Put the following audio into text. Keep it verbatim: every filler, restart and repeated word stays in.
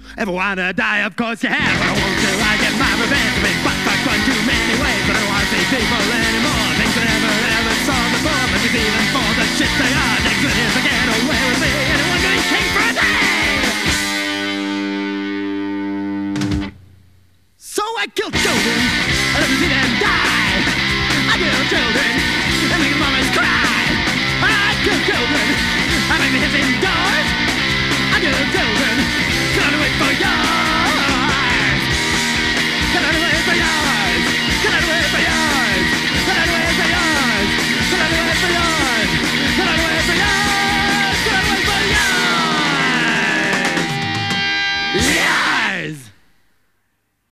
Ever wanna die? Of course you have. I won't till I get my revenge. I've been fucked, fucked one too many ways. But I don't wanna see people anymore. Things I never ever saw before. But it's even for the shit they are. Next one is to get away with me. Anyone going king for a day? So I killed children. I let them see them die. I kill children and make mamas cry. I kill children. I make the hits indoors.